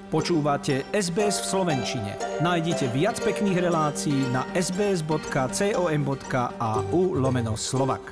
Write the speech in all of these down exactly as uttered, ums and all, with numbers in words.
Počúvate es bé es v slovenčine. Nájdite viac pekných relácií na sbs.com.au lomeno Slovak.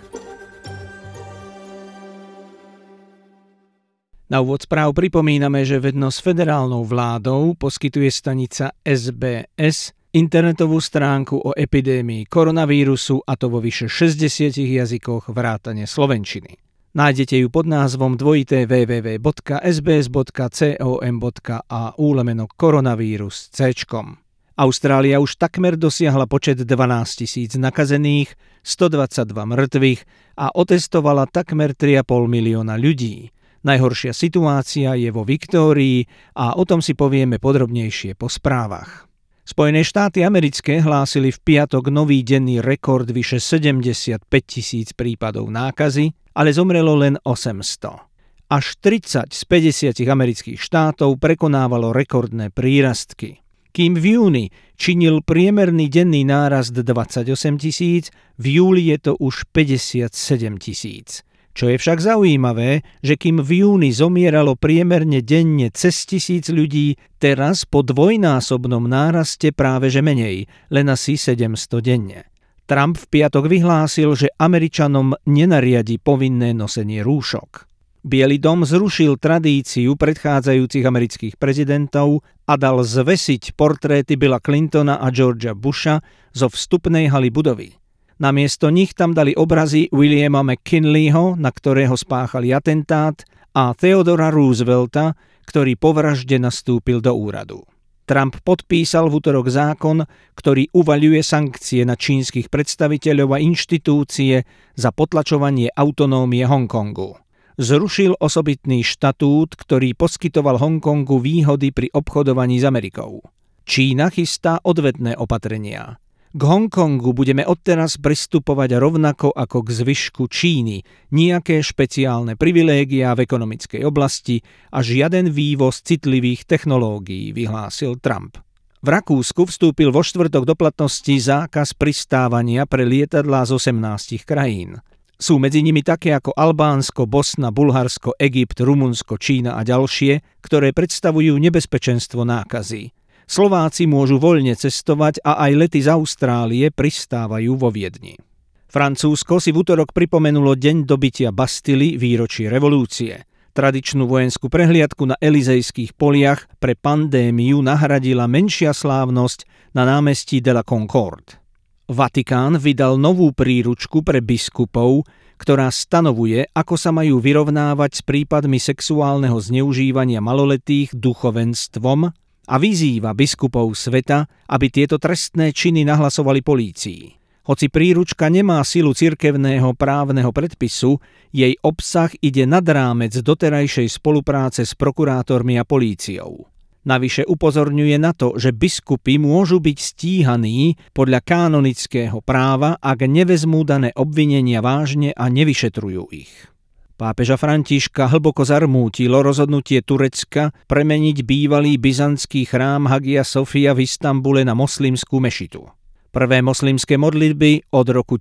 Na úvod správ pripomíname, že vedno s federálnou vládou poskytuje stanica es bé es internetovú stránku o epidémii koronavírusu, a to vo vyše šesťdesiatich jazykoch vrátane slovenčiny. Nájdete ju pod názvom dvojité w w w bodka s b s bodka com bodka a u lomeno koronavírus céčkom. Austrália už takmer dosiahla počet dvanásťtisíc nakazených, stodvadsaťdva mŕtvych a otestovala takmer tri a pol milióna ľudí. Najhoršia situácia je vo Viktórii a o tom si povieme podrobnejšie po správach. Spojené štáty americké hlásili v piatok nový denný rekord vyše sedemdesiatpäť tisíc prípadov nákazy, ale zomrelo len osemsto. Až tridsať z päťdesiatich amerických štátov prekonávalo rekordné prírastky. Kým v júni činil priemerný denný nárast dvadsaťosem tisíc, v júli je to už päťdesiatsedem tisíc. Čo je však zaujímavé, že kým v júni zomieralo priemerne denne cez tisíc ľudí, teraz po dvojnásobnom náraste práve že menej, len asi sedemsto denne. Trump v piatok vyhlásil, že Američanom nenariadi povinné nosenie rúšok. Biely dom zrušil tradíciu predchádzajúcich amerických prezidentov a dal zvesiť portréty Billa Clintona a Georgea Busha zo vstupnej haly budovy. Namiesto nich tam dali obrazy Williama McKinleyho, na ktorého spáchali atentát, a Theodora Roosevelta, ktorý po vražde nastúpil do úradu. Trump podpísal v utorok zákon, ktorý uvaľuje sankcie na čínskych predstaviteľov a inštitúcie za potlačovanie autonómie Hongkongu. Zrušil osobitný štatút, ktorý poskytoval Hongkongu výhody pri obchodovaní s Amerikou. Čína chystá odvetné opatrenia. K Hongkongu budeme odteraz pristupovať rovnako ako k zvyšku Číny, nejaké špeciálne privilégiá v ekonomickej oblasti a žiaden vývoz citlivých technológií, vyhlásil Trump. V Rakúsku vstúpil vo štvrtok do platnosti zákaz pristávania pre lietadlá z osemnástich krajín. Sú medzi nimi také ako Albánsko, Bosna, Bulharsko, Egypt, Rumunsko, Čína a ďalšie, ktoré predstavujú nebezpečenstvo nákazy. Slováci môžu voľne cestovať a aj lety z Austrálie pristávajú vo Viedni. Francúzsko si v utorok pripomenulo deň dobytia Bastily, výročie revolúcie. Tradičnú vojenskú prehliadku na Elizejských poliach pre pandémiu nahradila menšia slávnosť na námestí de la Concorde. Vatikán vydal novú príručku pre biskupov, ktorá stanovuje, ako sa majú vyrovnávať s prípadmi sexuálneho zneužívania maloletých duchovenstvom, a vyzýva biskupov sveta, aby tieto trestné činy nahlasovali polícii. Hoci príručka nemá silu cirkevného právneho predpisu, jej obsah ide nad rámec doterajšej spolupráce s prokurátormi a políciou. Navyše upozorňuje na to, že biskupy môžu byť stíhaní podľa kanonického práva, ak nevezmú dané obvinenia vážne a nevyšetrujú ich. Pápeža Františka hlboko zarmútilo rozhodnutie Turecka premeniť bývalý byzantský chrám Hagia Sofia v Istanbule na moslimskú mešitu. Prvé moslimské modlitby od roku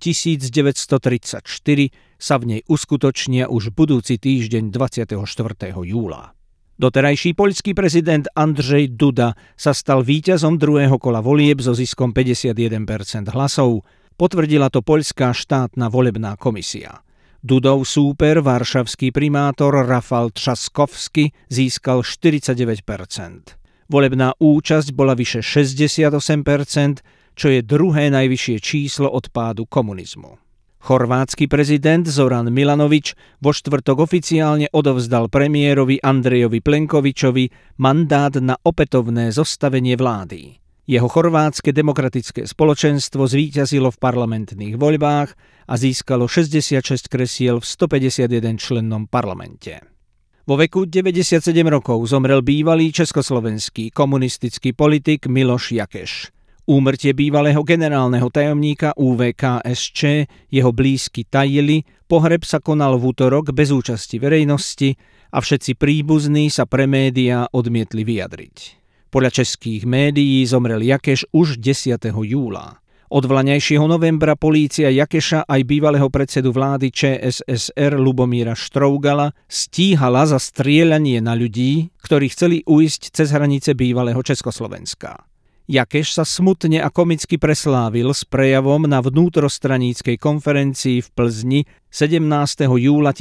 devätnásťtridsaťštyri sa v nej uskutočnia už budúci týždeň dvadsiateho štvrtého júla. Doterajší poľský prezident Andrzej Duda sa stal víťazom druhého kola volieb so ziskom päťdesiatjeden percent hlasov, potvrdila to poľská štátna volebná komisia. Dudov súper, varšavský primátor Rafał Trzaskowski, získal štyridsaťdeväť percent. Volebná účasť bola vyše šesťdesiatosem percent, čo je druhé najvyššie číslo od pádu komunizmu. Chorvátsky prezident Zoran Milanović vo štvrtok oficiálne odovzdal premiérovi Andrejovi Plenkovičovi mandát na opätovné zostavenie vlády. Jeho chorvátske demokratické spoločenstvo zvíťazilo v parlamentných voľbách a získalo šesťdesiatšesť kresiel v stopäťdesiatjeden člennom parlamente. Vo veku deväťdesiatsedem rokov zomrel bývalý československý komunistický politik Miloš Jakeš. Úmrtie bývalého generálneho tajomníka ú vé ká es čé jeho blízky tajili, pohreb sa konal v utorok bez účasti verejnosti a všetci príbuzní sa pre médiá odmietli vyjadriť. Podľa českých médií zomrel Jakeš už desiateho júla. Od vlaňajšieho novembra polícia Jakeša aj bývalého predsedu vlády ČSSR Lubomíra Štrougala stíhala za strieľanie na ľudí, ktorí chceli ujsť cez hranice bývalého Československa. Jakeš sa smutne a komicky preslávil s prejavom na vnútrostraníckej konferencii v Plzni sedemnásteho júla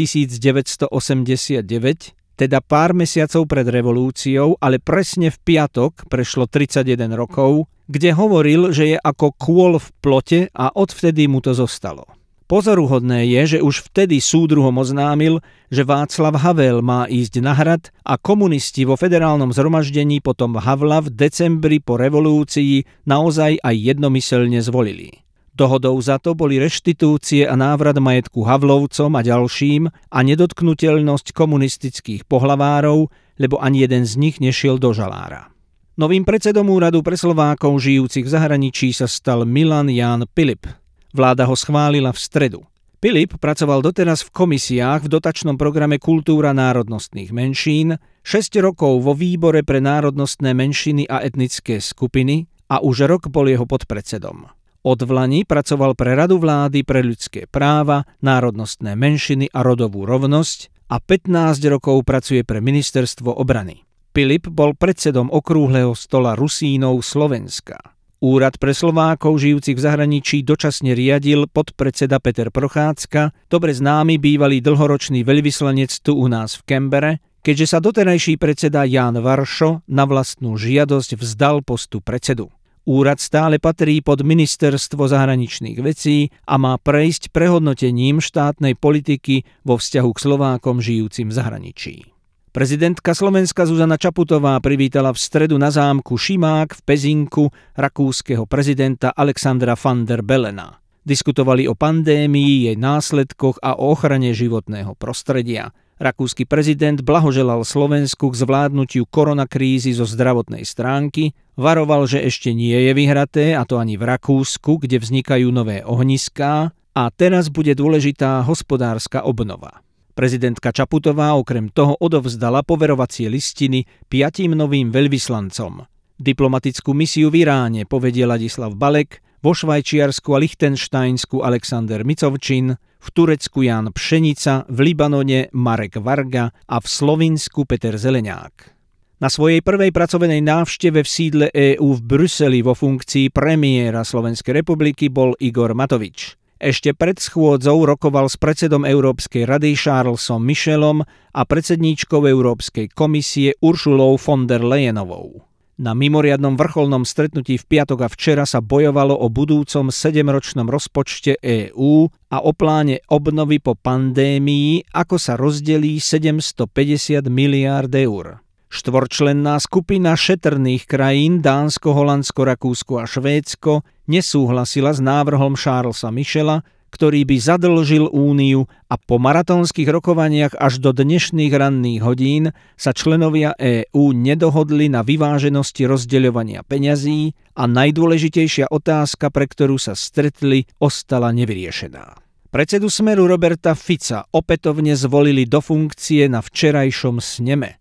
tisícdeväťstoosemdesiatdeväť, teda pár mesiacov pred revolúciou, ale presne v piatok prešlo tridsaťjeden rokov, kde hovoril, že je ako kôl v plote a odvtedy mu to zostalo. Pozoruhodné je, že už vtedy súdruhom oznámil, že Václav Havel má ísť na hrad a komunisti vo federálnom zhromaždení potom Havla v decembri po revolúcii naozaj aj jednomyselne zvolili. Dohodou za to boli reštitúcie a návrat majetku Havlovcom a ďalším a nedotknuteľnosť komunistických pohlavárov, lebo ani jeden z nich nešiel do žalára. Novým predsedom úradu pre Slovákov žijúcich v zahraničí sa stal Milan Ján Pilip. Vláda ho schválila v stredu. Pilip pracoval doteraz v komisiách v dotačnom programe Kultúra národnostných menšín, šesť rokov vo výbore pre národnostné menšiny a etnické skupiny a už rok bol jeho podpredsedom. Od vlani pracoval pre Radu vlády pre ľudské práva, národnostné menšiny a rodovú rovnosť a pätnásť rokov pracuje pre ministerstvo obrany. Pilip bol predsedom okrúhleho stola Rusínov Slovenska. Úrad pre Slovákov žijúcich v zahraničí dočasne riadil podpredseda Peter Prochádzka, dobre známy bývalý dlhoročný veľvyslanec tu u nás v Kembere, keďže sa doterajší predseda Ján Varšo na vlastnú žiadosť vzdal postu predsedu. Úrad stále patrí pod Ministerstvo zahraničných vecí a má prejsť prehodnotením štátnej politiky vo vzťahu k Slovákom žijúcim v zahraničí. Prezidentka Slovenska Zuzana Čaputová privítala v stredu na zámku Šimák v Pezinku rakúskeho prezidenta Alexandra van der Bellena. Diskutovali o pandémii, jej následkoch a o ochrane životného prostredia. Rakúsky prezident blahoželal Slovensku k zvládnutiu koronakrízy zo zdravotnej stránky, varoval, že ešte nie je vyhraté, a to ani v Rakúsku, kde vznikajú nové ohniská, a teraz bude dôležitá hospodárska obnova. Prezidentka Čaputová okrem toho odovzdala poverovacie listiny piatim novým veľvyslancom. Diplomatickú misiu v Iráne povedie Ladislav Balek, vo Švajčiarsku a Lichtenštajnsku Alexander Micovčin, v Turecku Ján Pšenica, v Libanone Marek Varga a v Slovinsku Peter Zeleňák. Na svojej prvej pracovnej návšteve v sídle EÚ v Bruseli vo funkcii premiéra Slovenskej republiky bol Igor Matovič. Ešte pred schôdzou rokoval s predsedom Európskej rady Charlesom Michelom a predsedníčkou Európskej komisie Uršulou von der Leyenovou. Na mimoriadnom vrcholnom stretnutí v piatok a včera sa bojovalo o budúcom sedemročnom rozpočte EÚ a o pláne obnovy po pandémii, ako sa rozdelí sedemstopäťdesiat miliárd eur. Štvorčlenná skupina šetrných krajín Dánsko, Holandsko, Rakúsko a Švédsko nesúhlasila s návrhom Charlesa Michela, ktorý by zadlžil Úniu, a po maratónskych rokovaniach až do dnešných ranných hodín sa členovia EÚ nedohodli na vyváženosti rozdeľovania peňazí a najdôležitejšia otázka, pre ktorú sa stretli, ostala nevyriešená. Predsedu Smeru Roberta Fica opätovne zvolili do funkcie na včerajšom sneme.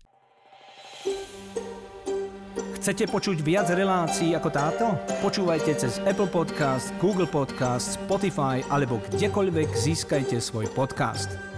Chcete počuť viac relácií ako táto? Počúvajte cez Apple Podcast, Google Podcast, Spotify alebo kdekoľvek získajte svoj podcast.